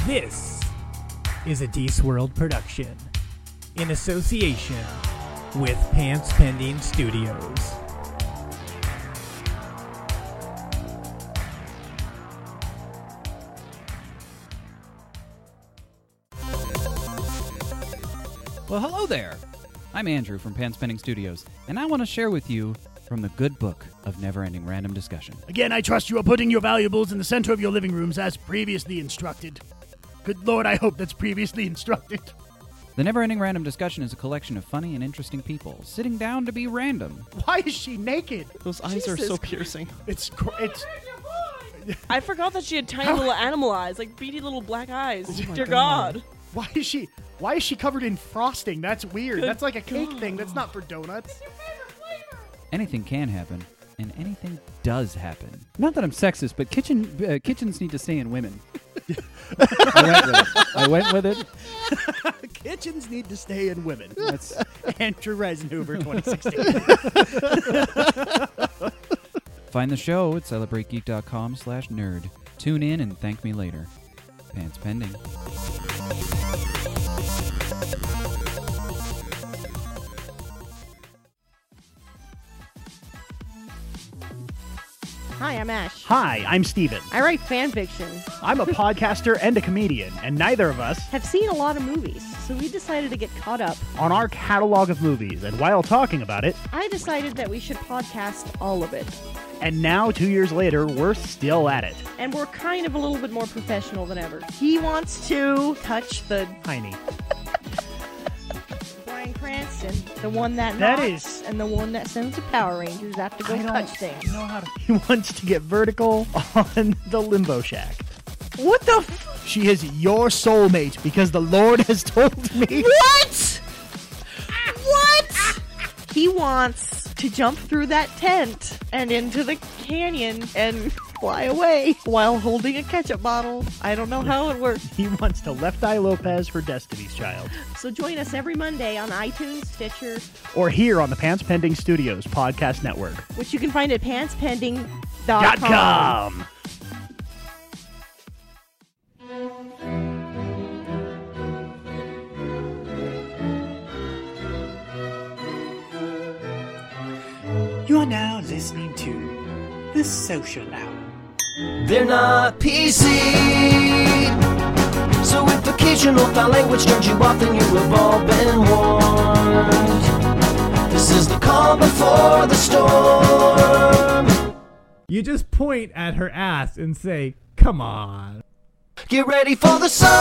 This is a D-Swirled production in association with Pants Pending Studios. Well, hello there. I'm Andrew from Pants Pending Studios, and I want to share with you from the good book of Neverending Random Discussion. Again, I trust you are putting your valuables in the center of your living rooms as previously instructed. Good Lord, I hope that's previously instructed. The Neverending Random Discussion is a collection of funny and interesting people sitting down to be random. Why is she naked? Those eyes are so piercing. It's I forgot that she had tiny little animal eyes, like beady little black eyes. Oh my Dear God. God. Why is she covered in frosting? That's weird. Good That's like a cake God. thing. That's not for donuts. Anything can happen, and anything does happen. Not that I'm sexist, but kitchens need to stay in women. I went with it. Kitchens need to stay in women. That's Andrew Reisenhuber 2016. Find the show at celebrategeek.com/nerd. Tune in and thank me later. Pants Pending. Hi, I'm Ash. Hi, I'm Steven. I write fan fiction. I'm a podcaster and a comedian, and neither of us Have seen a lot of movies, so we decided to get caught up. on our catalog of movies. And while talking about it, I decided that we should podcast all of it. and now 2 years later, we're still at it. And we're kind of a little bit more professional than ever. He wants to touch the Tiny. Bryan Cranston, the one that That knocks, is- and the one that sends the Power Rangers have to go touch things. know how to. He wants to get vertical on the Limbo Shack. What the She is your soulmate because the Lord has told me. What? What? He wants to jump through that tent and into the canyon and fly away while holding a ketchup bottle. I don't know how it works. He wants to Left Eye Lopez for Destiny's Child. So join us every Monday on iTunes, Stitcher, Or here on the Pants Pending Studios podcast network. which you can find at pantspending.com. .com. You are now listening to The Social Hour. They're not PC. So if occasional foul language turns you off, then you have all been warned. This is the calm before the storm. You just point at her ass and say, come on. Get ready for the social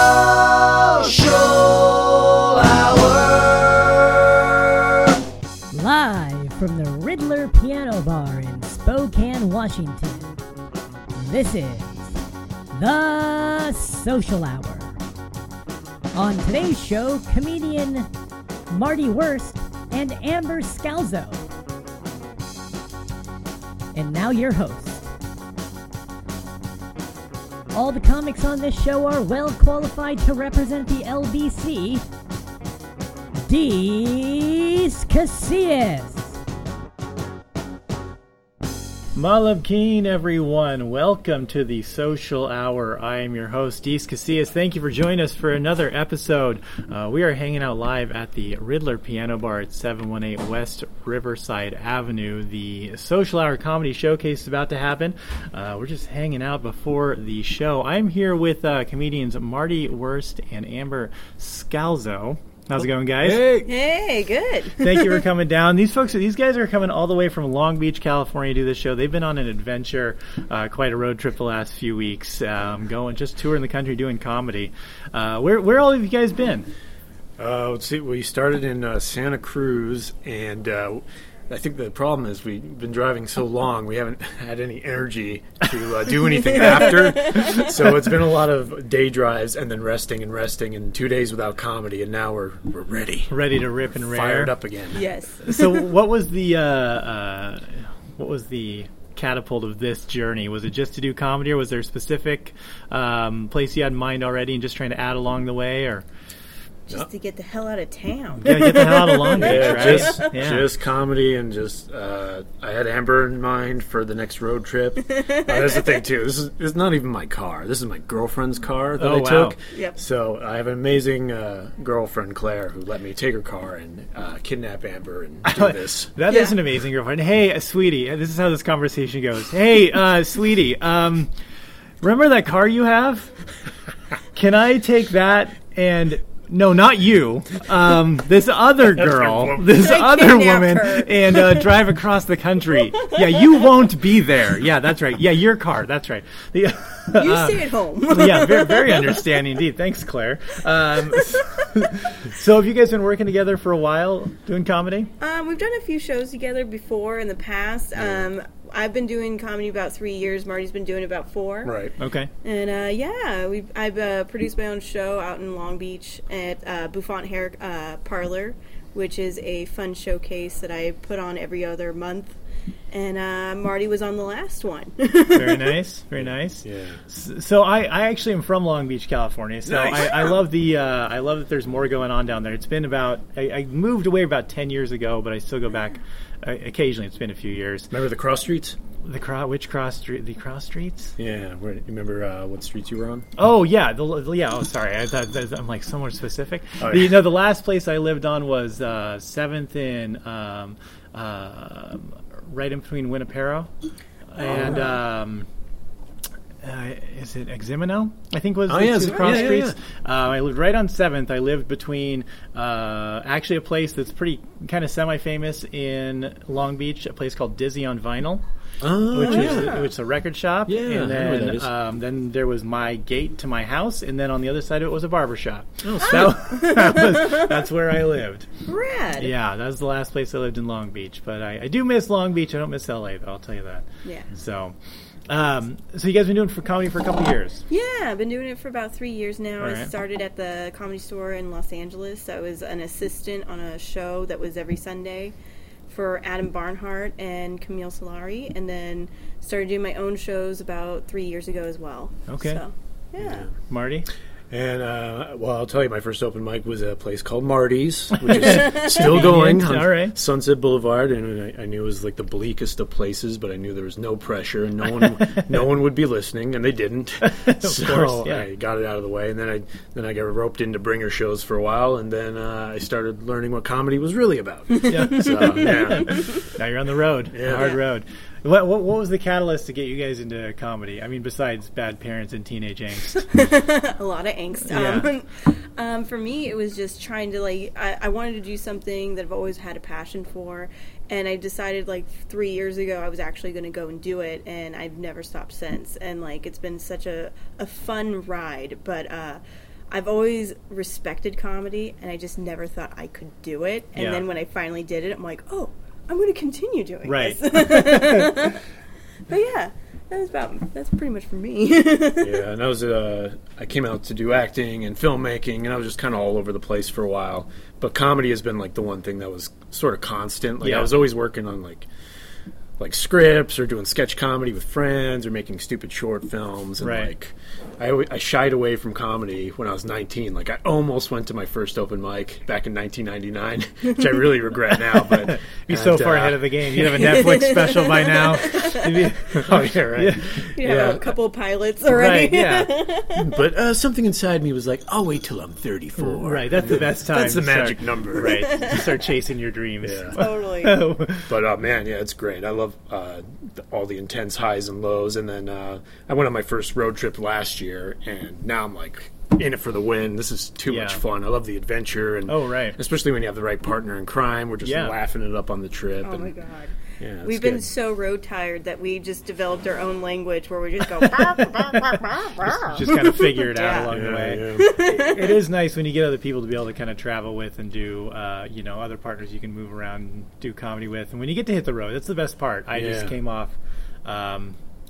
hour. Live from the Riddler Piano Bar in Spokane, Washington. This is The Social Hour. On today's show, comedian Marty Wurst and Amber Scalzo. And now your host. All the comics on this show are well qualified to represent the LBC. Dees Casillas. Malab Keen, everyone. Welcome to the Social Hour. I am your host, Dees Casillas. Thank you for joining us for another episode. We are hanging out live at the Riddler Piano Bar at 718 West Riverside Avenue. The Social Hour Comedy Showcase is about to happen. We're just hanging out before the show. I'm here with comedians Marty Wurst and Amber Scalzo. How's it going, guys? Hey, good. Thank you for coming down. These guys are coming all the way from Long Beach, California to do this show. They've been on an adventure, quite a road trip the last few weeks, just touring the country doing comedy. Where all have you guys been? Let's see. We started in Santa Cruz, and I think the problem is we've been driving so long, we haven't had any energy to do anything after. So it's been a lot of day drives and then resting and 2 days without comedy, and now we're ready. Ready to rip and rare. Fired up again. Yes. So what was the catapult of this journey? Was it just to do comedy, or was there a specific place you had in mind already and just trying to add along the way? Or just to get the hell out of town. Gotta get the hell out of Long Beach, Yeah, right? just comedy and just. I had Amber in mind for the next road trip. That's the thing too. This is not even my car. This is my girlfriend's car that I took. Yep. So I have an amazing girlfriend, Claire, who let me take her car and kidnap Amber and do this. That is an amazing girlfriend. Hey, sweetie, this is how this conversation goes. Hey, sweetie, remember that car you have? Can I take that and... No, not you. This other girl, this other woman, and drive across the country. Yeah, you won't be there. Yeah, that's right. Yeah, your car. That's right. You stay at home. Yeah, very, very understanding indeed. Thanks, Claire. So have you guys been working together for a while doing comedy? We've done a few shows together before in the past. I've been doing comedy about 3 years. Marty's been doing it about 4. Right. Okay. And I've produced my own show out in Long Beach at Bouffant Hair Parlor, which is a fun showcase that I put on every other month. And Marty was on the last one. Very nice. Very nice. Yeah. So I actually am from Long Beach, California. So Nice. I love I love that there's more going on down there. It's been about I moved away about 10 years ago, but I still go back occasionally. It's been a few years. Remember the cross streets? Which cross street? The cross streets? Yeah. You remember what streets you were on? Oh yeah, Oh, sorry. I thought I'm like somewhere specific. Oh, yeah. The last place I lived on was 7th in right in between Winnipero and is it Eximino? I think was the cross streets. Yeah. I lived right on 7th. I lived between actually a place that's pretty kind of semi-famous in Long Beach, a place called Dizzy on Vinyl. Which is a record shop. Yeah, and I know where that is. then there was my gate to my house, and then on the other side of it was a barber shop. That's where I lived. Rad. Yeah, that was the last place I lived in Long Beach. But I do miss Long Beach. I don't miss LA, though. I'll tell you that. Yeah. So you guys been doing comedy for a couple years? Yeah, I've been doing it for about 3 years now. All I right. started at the Comedy Store in Los Angeles. I was an assistant on a show that was every Sunday for Adam Barnhart and Camille Solari, and then started doing my own shows about 3 years ago as well. Okay. So, yeah. Marty? And, I'll tell you, my first open mic was a place called Marty's, which is still going on All right. Sunset Boulevard, and I knew it was like the bleakest of places, but I knew there was no pressure, and no one would be listening, and they didn't. Of course, yeah. I got it out of the way, and then I got roped into bringer shows for a while, and then I started learning what comedy was really about. Yeah. So, yeah. Now you're on the road. Yeah. The hard road. What was the catalyst to get you guys into comedy? I mean, besides bad parents and teenage angst. A lot of angst. Yeah. For me, it was just trying to, I wanted to do something that I've always had a passion for, and I decided, 3 years ago I was actually going to go and do it, and I've never stopped since. And, it's been such a fun ride, but I've always respected comedy, and I just never thought I could do it. And then when I finally did it, I'm like, oh, I'm going to continue doing this. But yeah, that's pretty much for me. Yeah, and I came out to do acting and filmmaking, and I was just kind of all over the place for a while. But comedy has been the one thing that was sort of constant. I was always working on like scripts or doing sketch comedy with friends or making stupid short films. And right. I shied away from comedy when I was 19. I almost went to my first open mic back in 1999, which I really regret now. But be so far ahead of the game. You'd have a Netflix special by now. Oh yeah, right. Yeah, a couple of pilots already. Right, yeah. But something inside me was like, I'll wait till I'm 34. Right, that's the best time. That's the magic number. Right, to start chasing your dreams. Yeah. Totally. But man, yeah, it's great. I love all the intense highs and lows. And then I went on my first road trip last year, and now I'm in it for the win. This is too much fun. I love the adventure, and especially when you have the right partner in crime. We're just laughing it up on the trip. Oh my god. Yeah, we've been so road tired that we just developed our own language where we just go just kind of figure it out along the way. Yeah. It is nice when you get other people to be able to kind of travel with and do other partners you can move around and do comedy with, and when you get to hit the road, that's the best part. I just came off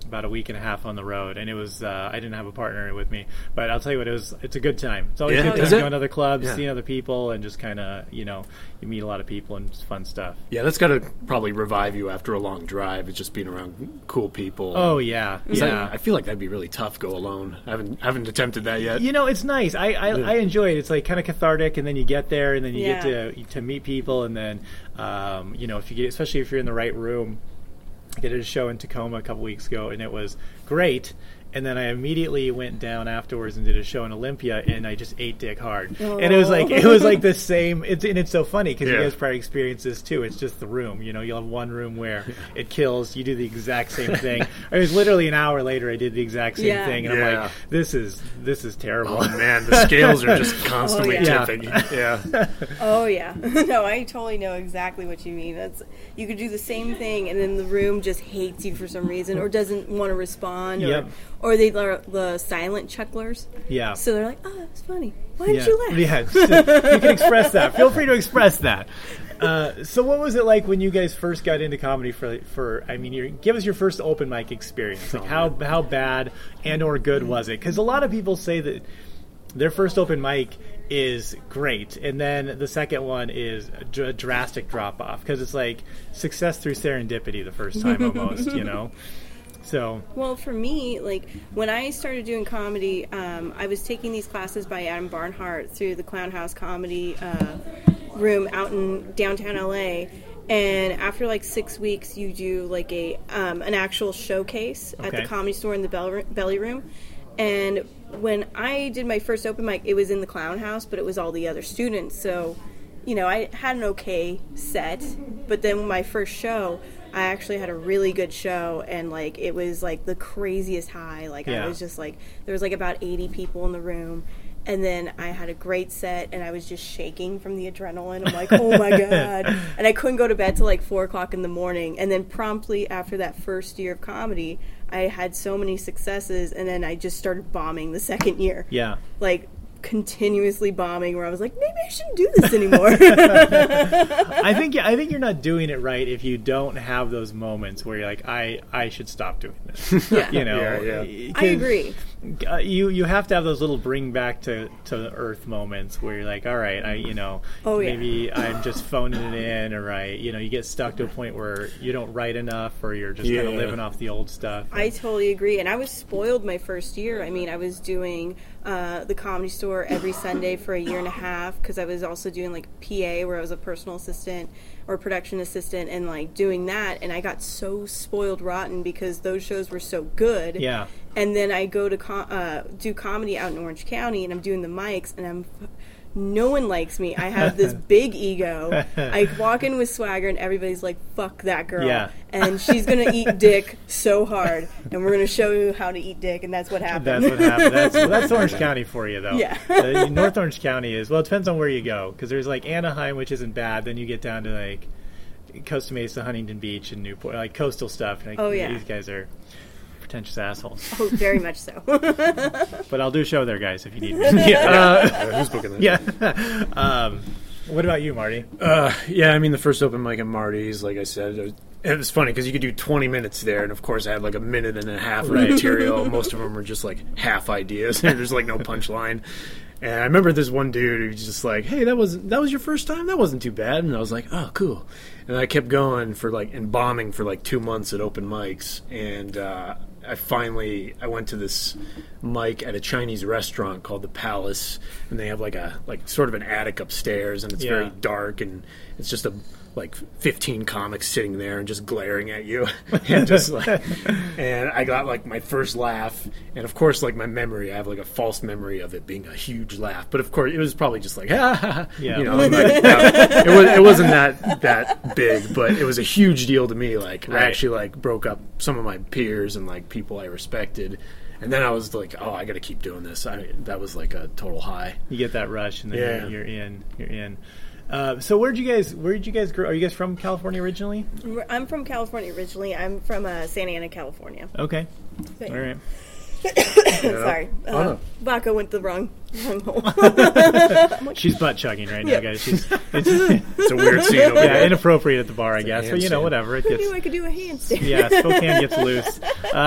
about a week and a half on the road, and it was I didn't have a partner with me, but I'll tell you what, it's a good time. It's always a good time going to other clubs, seeing other people, and just kind of you meet a lot of people and it's fun stuff. Yeah, that's got to probably revive you after a long drive. It's just being around cool people. Oh yeah. I feel like that'd be really tough. Go alone. I haven't attempted that yet. It's nice. I enjoy it. It's like kind of cathartic, and then you get there, and then you get to meet people, and then if you get, especially if you're in the right room. I did a show in Tacoma a couple weeks ago, and it was great. And then I immediately went down afterwards and did a show in Olympia, and I just ate dick hard. Oh. And it was like the same. It's so funny because you guys probably experience this too. It's just the room. You'll have one room where it kills. You do the exact same thing. It was literally an hour later. I did the exact same thing, and I'm like, this is terrible. Oh man, the scales are just constantly tipping. Yeah. Oh yeah. No, I totally know exactly what you mean. You could do the same thing, and then the room just hates you for some reason, or doesn't want to respond, or they are the silent chucklers. Yeah. So they're like, oh, that's funny. Why didn't you laugh? Yeah, you can express that. Feel free to express that. So what was it like when you guys first got into comedy give us your first open mic experience. Like how bad and or good was it? Because a lot of people say that their first open mic is great, and then the second one is a drastic drop-off because it's like success through serendipity the first time almost, So, well, for me, like when I started doing comedy, I was taking these classes by Adam Barnhart through the Clown House Comedy Room out in downtown LA. And after like 6 weeks, you do like an actual showcase at the Comedy Store in the Belly Room. And when I did my first open mic, it was in the Clown House, but it was all the other students. So, I had an okay set. But then my first show, I actually had a really good show, and like it was like the craziest high. Like I was just like, there was like about 80 people in the room, and then I had a great set, and I was just shaking from the adrenaline. I'm like, oh my god! And I couldn't go to bed till like 4:00 in the morning. And then promptly after that first year of comedy, I had so many successes, and then I just started bombing the second year. Yeah, like continuously bombing, where I was like, maybe I shouldn't do this anymore. I think you're not doing it right if you don't have those moments where you're like, I should stop doing this. I agree. You have to have those little bring back to earth moments where you're like, all right, maybe I'm just phoning it in, or you get stuck to a point where you don't write enough, or you're just kind of living off the old stuff. I totally agree, and I was spoiled my first year. I mean, I was doing the Comedy Store every Sunday for a year and a half, because I was also doing like PA, where I was a personal assistant or production assistant, and like doing that, and I got so spoiled rotten because those shows were so good. Yeah. And then I go to do comedy out in Orange County, and I'm doing the mics, and no one likes me. I have this big ego. I walk in with swagger, and everybody's like, fuck that girl. Yeah. And she's going to eat dick so hard, and we're going to show you how to eat dick, and that's what happened. That's what happened. That's Orange County for you, though. Yeah. North Orange County is, well, it depends on where you go, because there's like Anaheim, which isn't bad. Then you get down to like Costa Mesa, Huntington Beach, and Newport, like coastal stuff. Like, these guys are pretentious assholes. Oh, very much so. But I'll do a show there, guys, if you need me. Who's booking that? Yeah. What about you, Marty? I mean, the first open mic at Marty's, like I said, it was funny because you could do 20 minutes there, and of course I had like a minute and a half of material. Most of them were just like half ideas, and there's like no punchline. And I remember this one dude who was just like, hey, that was your first time? That wasn't too bad. And I was like, oh, cool. And I kept going and bombing for like 2 months at open mics. And I went to this mic at a Chinese restaurant called The Palace. And they have like sort of an attic upstairs, and it's very dark, and it's just 15 comics sitting there and just glaring at you. And I got like my first laugh, and of course like my memory, I have like a false memory of it being a huge laugh, but of course it was probably just like it wasn't that big, but it was a huge deal to me. Like I actually like broke up some of my peers and like people I respected. And then I was like, oh, I got to keep doing this. That was like a total high. You get that rush, and then you're in. So where did you guys grow? Are you guys from California originally? I'm from California originally. I'm from Santa Ana, California. Okay. All right. Sorry. Vodka went the wrong hole. She's butt chugging right now, Yep. guys. It's It's a weird scene over yeah, there. inappropriate at the bar, I guess. But, handstand. whatever. It I gets, knew I could do a handstand. yeah, Spokane gets loose.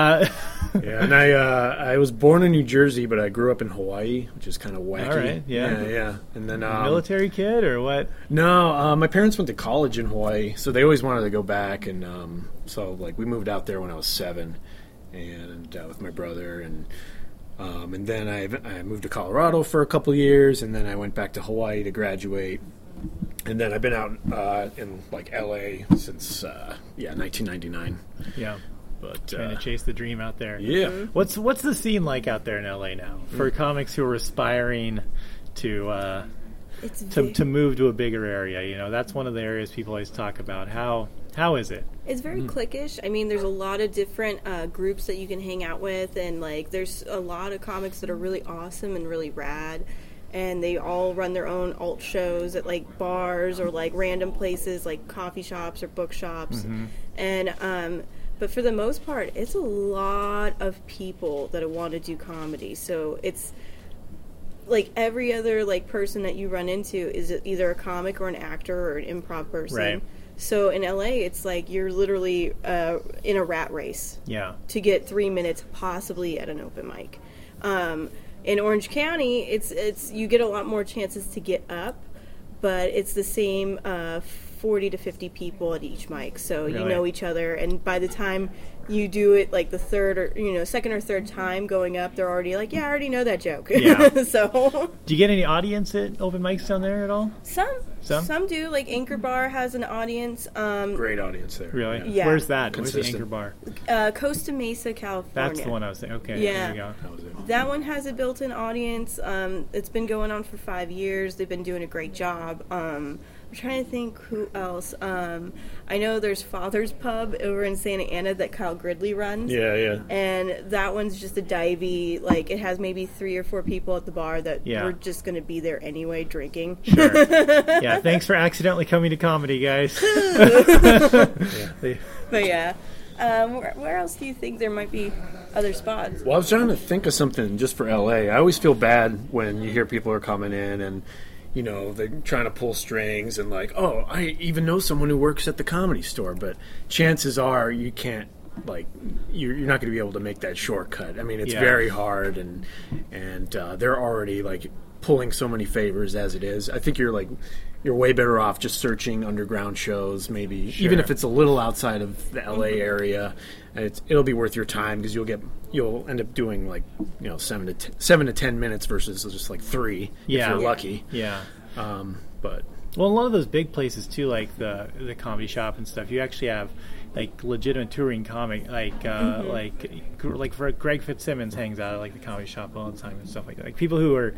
Yeah, and I was born in New Jersey, but I grew up in Hawaii, which is kind of wacky. All right, yeah. Yeah. And then Military kid or what? No, my parents went to college in Hawaii, so they always wanted to go back, and so like we moved out there when I was 7, and with my brother, and then I moved to Colorado for a couple years, and then I went back to Hawaii to graduate, and then I've been out in like LA since 1999. Yeah. But Trying to chase the dream out there. yeah. What's the scene like out there in LA now for comics who are aspiring to It's to move to a bigger area? You know, that's one of the areas people always talk about. How is it? It's very cliquish. I mean, there's a lot of different groups that you can hang out with, and like, there's a lot of comics that are really awesome and really rad, and they all run their own alt shows at like bars or like random places like coffee shops or bookshops, and but for the most part, it's a lot of people that want to do comedy. So it's like every other like person that you run into is either a comic or an actor or an improv person. Right. So in LA, it's like you're literally in a rat race Yeah. to get 3 minutes possibly at an open mic. In Orange County, it's you get a lot more chances to get up, but it's the same 40 to 50 people at each mic, so you Really? know each other, and by the time you do it like the third or second or third time going up, they're already like, yeah, I already know that joke. Yeah. So Do you get any audience at open mics down there at all? some do. Like Anchor Bar has an audience. Great audience there. Really? Yeah. Where's that? Where's the Consistent. Anchor Bar? Costa Mesa, California. That's the one I was saying. Okay. Yeah. There you go. That was it. That one has a built-in audience. It's been going on for 5 years. They've been doing a great job. I'm trying to think who else. I know there's Father's Pub over in Santa Ana that Kyle Gridley runs. Yeah. And that one's just a divey. Like, it has maybe 3 or 4 people at the bar that Yeah. were just going to be there anyway drinking. Sure. Yeah. Thanks for accidentally coming to comedy, guys. But yeah. Where else do you think there might be other spots? Well, I was trying to think of something just for LA. I always feel bad when you hear people are coming in and, you know, they're trying to pull strings and like, oh, I even know someone who works at the Comedy Store. But chances are you can't, like, you're not going to be able to make that shortcut. I mean, it's Yeah. very hard, and they're already, like, pulling so many favors as it is. I think you're way better off just searching underground shows, maybe even if it's a little outside of the LA area. It'll be worth your time because you'll end up doing like 7 to 10 minutes versus just like 3 if you're lucky. Yeah. But Well, a lot of those big places too, like the comedy shop and stuff, you actually have like legitimate touring comic, like for Greg Fitzsimmons hangs out at like the comedy shop all the time and stuff like that. Like people who are,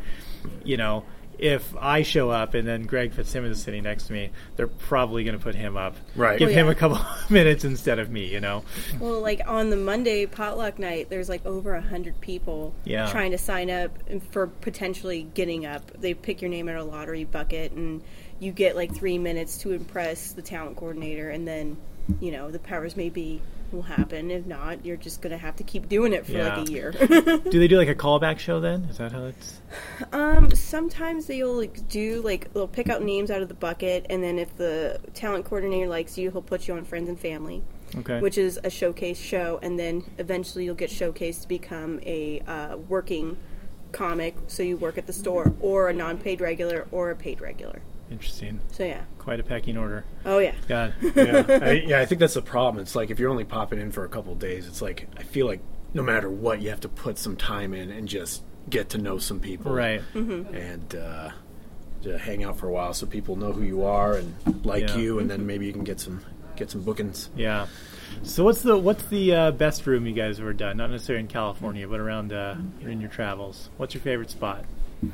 if I show up and then Greg Fitzsimmons is sitting next to me, they're probably going to put him up. Right. Give Oh, him yeah. a couple minutes instead of me, Well, like on the Monday potluck night, there's like over 100 people Yeah. trying to sign up for potentially getting up. They pick your name in a lottery bucket, and you get like 3 minutes to impress the talent coordinator, and then, the powers may be will happen. If not, you're just going to have to keep doing it for like a year. Do they do like a callback show then? Is that how it's... Sometimes they'll they'll pick out names out of the bucket, and then if the talent coordinator likes you, he'll put you on Friends and Family. Okay. Which is a showcase show, and then eventually you'll get showcased to become a working comic, so you work at the store, or a non-paid regular, or a paid regular. Interesting. So yeah. Quite a pecking order. Oh yeah. God. I think that's the problem. It's like if you're only popping in for a couple of days, it's like I feel like no matter what, you have to put some time in and just get to know some people, Right. Mm-hmm. And to hang out for a while so people know who you are and like Yeah. you, and then maybe you can get some bookings. Yeah. So what's the best room you guys have ever done? Not necessarily in California, but around in your travels. What's your favorite spot?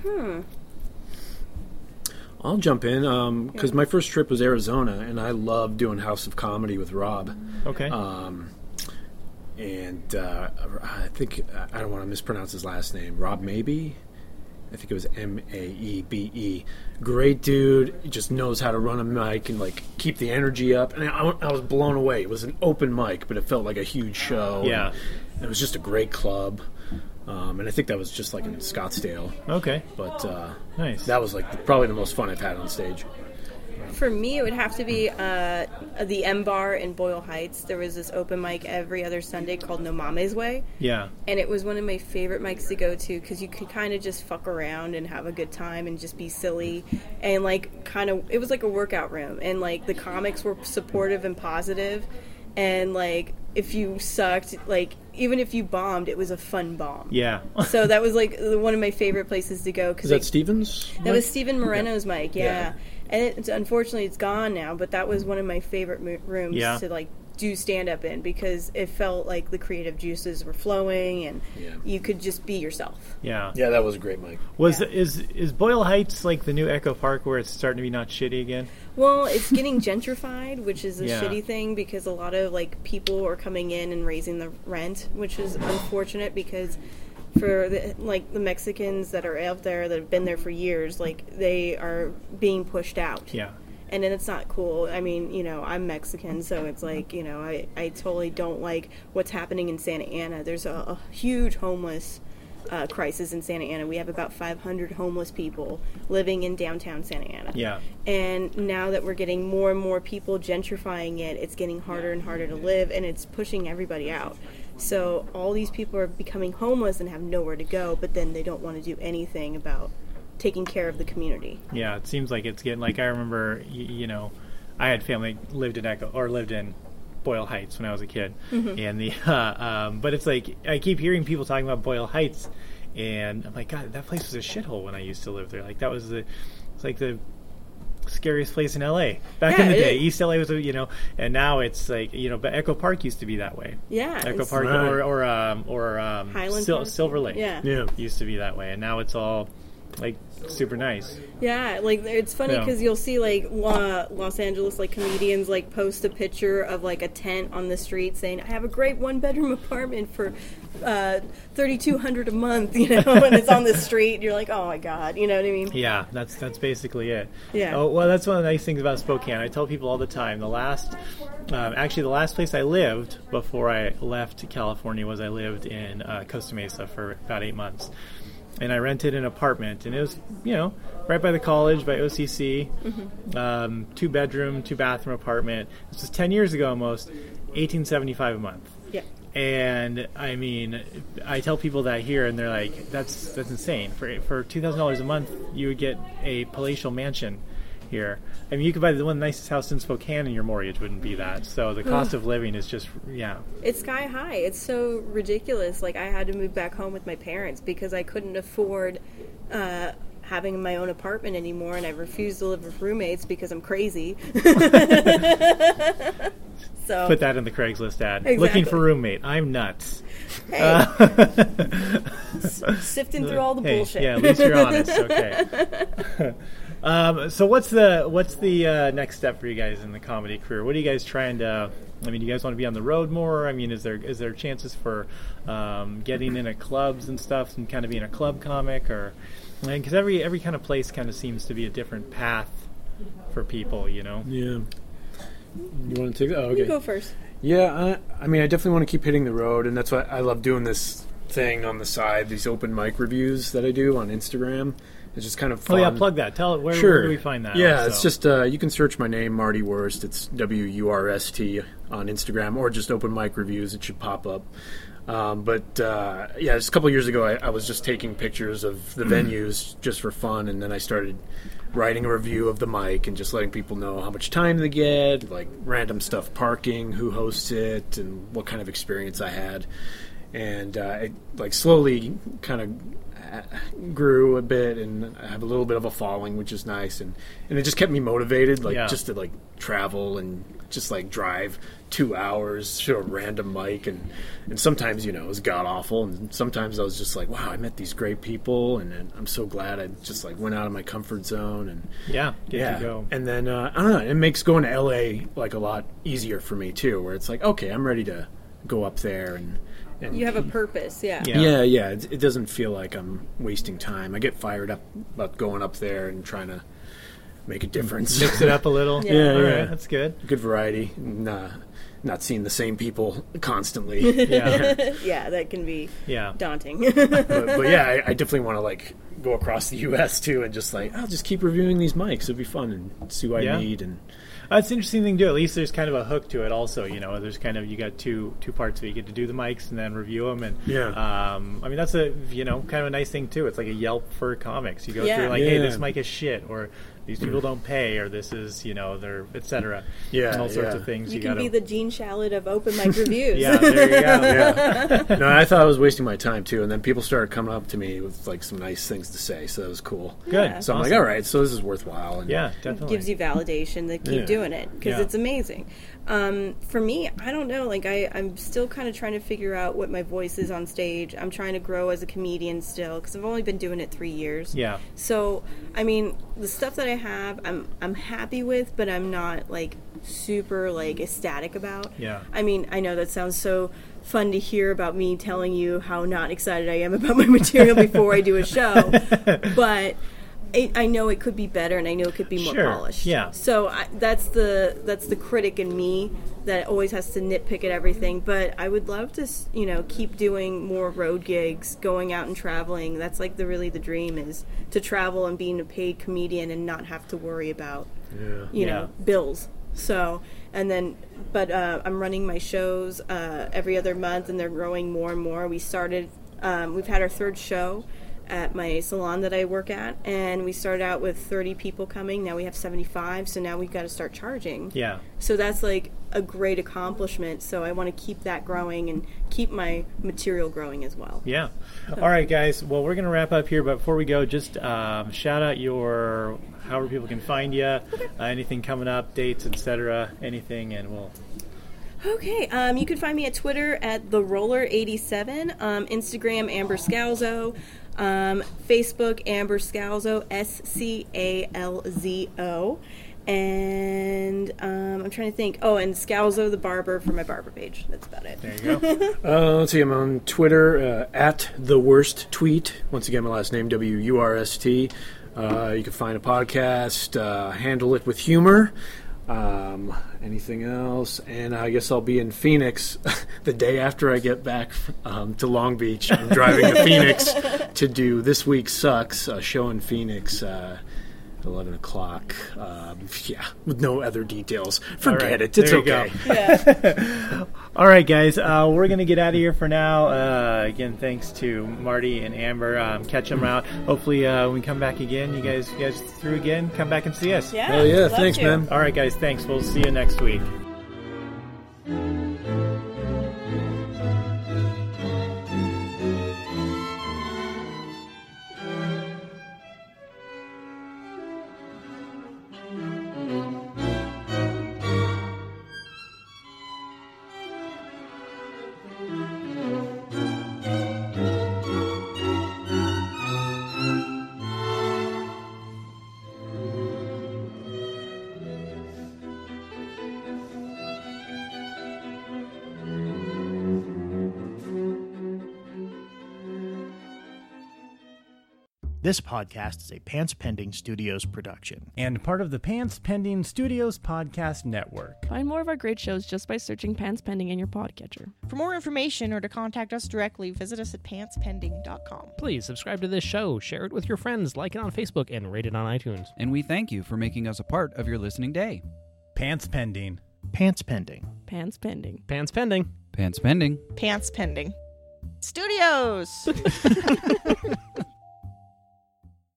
I'll jump in because my first trip was Arizona, and I love doing House of Comedy with Rob. Okay. And I think I don't want to mispronounce his last name. Rob Maebe. I think it was Maebe. Great dude. He just knows how to run a mic and like keep the energy up. And I was blown away. It was an open mic, but it felt like a huge show. Yeah. And it was just a great club. And I think that was just like in Scottsdale. Okay. But nice. That was like probably the most fun I've had on stage. For me, it would have to be the M Bar in Boyle Heights. There was this open mic every other Sunday called No Mame's Way. Yeah. And it was one of my favorite mics to go to because you could kind of just fuck around and have a good time and just be silly. And, like, it was like a workout room. And, like, the comics were supportive and positive. And, like, if you sucked, like, even if you bombed, it was a fun bomb. Yeah. So that was, like, one of my favorite places to go. Is that Stevens? That was Stephen Moreno's mic, yeah. Yeah. And unfortunately, it's gone now, but that was one of my favorite rooms to, like, do stand-up in because it felt like the creative juices were flowing and you could just be yourself. Yeah. Yeah, that was a great mic. Is Boyle Heights like the new Echo Park where it's starting to be not shitty again? Well, it's getting gentrified, which is a Yeah. shitty thing because a lot of, like, people are coming in and raising the rent, which is unfortunate because for the Mexicans that are out there that have been there for years, like, they are being pushed out. Yeah. And then it's not cool. I mean, you know, I'm Mexican, so it's like, you know, I totally don't like what's happening in Santa Ana. There's a huge homeless crisis in Santa Ana. We have about 500 homeless people living in downtown Santa Ana. Yeah. And now that we're getting more and more people gentrifying it, it's getting harder and harder to live, and it's pushing everybody out. So all these people are becoming homeless and have nowhere to go, but then they don't want to do anything about taking care of the community. Yeah, it seems like it's getting, like, I remember, you know, I had family lived in Boyle Heights when I was a kid. Mm-hmm. And but it's like, I keep hearing people talking about Boyle Heights, and I'm like, God, that place was a shithole when I used to live there. Like, that was it's like the scariest place in LA back in the day. East LA was, you know, and now it's like, you know, but Echo Park used to be that way. Yeah, Echo Park or Highland Park? Silver Lake. Yeah, used to be that way, and now it's all like super nice. Yeah, like, it's funny because you'll see, like, Los Angeles, like, comedians, like, post a picture of, like, a tent on the street saying, I have a great one-bedroom apartment for $3,200 a month, you know, and it's on the street, and you're like, oh my God, you know what I mean? Yeah, that's basically it. Yeah. Oh, well, that's one of the nice things about Spokane. I tell people all the time, the last place I lived before I left California was I lived in Costa Mesa for about 8 months. And I rented an apartment, and it was, you know, right by the college, by OCC, 2-bedroom, 2-bathroom apartment. This was 10 years ago almost, $1,875 a month. Yeah. And I mean, I tell people that here, and they're like, "That's insane. For $2,000 a month, you would get a palatial mansion here. I mean, you could buy the nicest house in Spokane, and your mortgage wouldn't be that. So the cost of living is just, it's sky high. It's so ridiculous. Like, I had to move back home with my parents because I couldn't afford having my own apartment anymore, and I refused to live with roommates because I'm crazy. So put that in the Craigslist ad. Exactly. Looking for roommate. I'm nuts. Hey. Sifting through all the bullshit. Yeah, at least you're honest. Okay. So what's the next step for you guys in the comedy career? What are you guys trying to? I mean, do you guys want to be on the road more? I mean, is there chances for getting into clubs and stuff and kind of being a club comic, or because every kind of place kind of seems to be a different path for people, you know? Yeah. You want to take that? Oh, okay. You go first. Yeah, I mean, I definitely want to keep hitting the road, and that's why I love doing this thing on the side, these open mic reviews that I do on Instagram. It's just kind of fun. Oh, yeah, plug that. Tell it, where do we find that? Yeah, also? It's just, you can search my name, Marty Wurst. It's WURST on Instagram, or just open mic reviews. It should pop up. Just a couple of years ago, I was just taking pictures of the venues just for fun, and then I started writing a review of the mic and just letting people know how much time they get, like random stuff, parking, who hosts it, and what kind of experience I had. And it like slowly kind of grew a bit, and I have a little bit of a following, which is nice, and it just kept me motivated, just to like travel and just like drive 2 hours to a random mic, and sometimes, you know, it was god awful, and sometimes I was just like, wow, I met these great people, and I'm so glad I just like went out of my comfort zone, and to go. And then I don't know, it makes going to LA like a lot easier for me too, where it's like, okay, I'm ready to go up there and you have a purpose. Yeah. It doesn't feel like I'm wasting time. I get fired up about going up there and trying to make a difference. Mix it up a little. Yeah, All yeah. right, that's good. Good variety. Not seeing the same people constantly. Yeah. Yeah, that can be daunting. but yeah, I definitely want to like go across the U.S. too, and just like I'll just keep reviewing these mics. It'll be fun and see what I need. And it's an interesting thing to do. At least there's kind of a hook to it. Also, there's kind of you got two parts of it. You get to do the mics and then review them. And I mean that's a kind of a nice thing too. It's like a Yelp for comics. You go through like, hey, this mic is shit, or these people don't pay, or this is they're etc. Yeah, and all sorts of things. You can be the Gene Shalit of open mic reviews. Yeah, there you go. Yeah. No, I thought I was wasting my time too, and then people started coming up to me with like some nice things to say, so that was cool. Good. So I'm like, all right, so this is worthwhile. And yeah, definitely. It gives you validation to keep doing it because it's amazing. For me, I don't know. Like I'm still kind of trying to figure out what my voice is on stage. I'm trying to grow as a comedian still because I've only been doing it 3 years. Yeah. So I mean, the stuff that I have, I'm happy with, but I'm not like super like ecstatic about. Yeah. I mean, I know that sounds so fun to hear about me telling you how not excited I am about my material before I do a show, but I know it could be better, and I know it could be more polished. Yeah. So that's the critic in me that always has to nitpick at everything. But I would love to, keep doing more road gigs, going out and traveling. That's like the dream is to travel and being a paid comedian and not have to worry about, bills. So, but I'm running my shows every other month, and they're growing more and more. We've had our 3rd show at my salon that I work at, and we started out with 30 people coming. Now we have 75, so now we've got to start charging. Yeah. So that's like a great accomplishment, so I want to keep that growing and keep my material growing as well. Yeah. All right, guys. Well, we're going to wrap up here, but before we go, just shout out however people can find you, anything coming up, dates, etc., anything, and we'll... Okay, you can find me at Twitter at TheRoller87, Instagram Amber Scalzo, Facebook Amber Scalzo, Scalzo, and I'm trying to think. Oh, and Scalzo the Barber for my barber page. That's about it. There you go. Let's see. I'm on Twitter at The Worst Tweet. Once again, my last name WURST. You can find a podcast. Handle it with humor. Anything else? And I guess I'll be in Phoenix the day after I get back to Long Beach. I'm driving to Phoenix to do This Week Sucks, a show in Phoenix at 11 o'clock. With no other details. Forget it. It's okay. Yeah. All right, guys. We're going to get out of here for now. Again, thanks to Marty and Amber. Catch them out. Hopefully, when we come back again, you guys through again, come back and see us. Yeah. Hell yeah. Thanks, man. All right, guys. Thanks. We'll see you next week. This podcast is a Pants Pending Studios production. And part of the Pants Pending Studios podcast network. Find more of our great shows just by searching Pants Pending in your podcatcher. For more information or to contact us directly, visit us at pantspending.com. Please subscribe to this show, share it with your friends, like it on Facebook, and rate it on iTunes. And we thank you for making us a part of your listening day. Pants Pending. Pants Pending. Pants Pending. Pants pending. Pants pending. Pants Pending. Studios!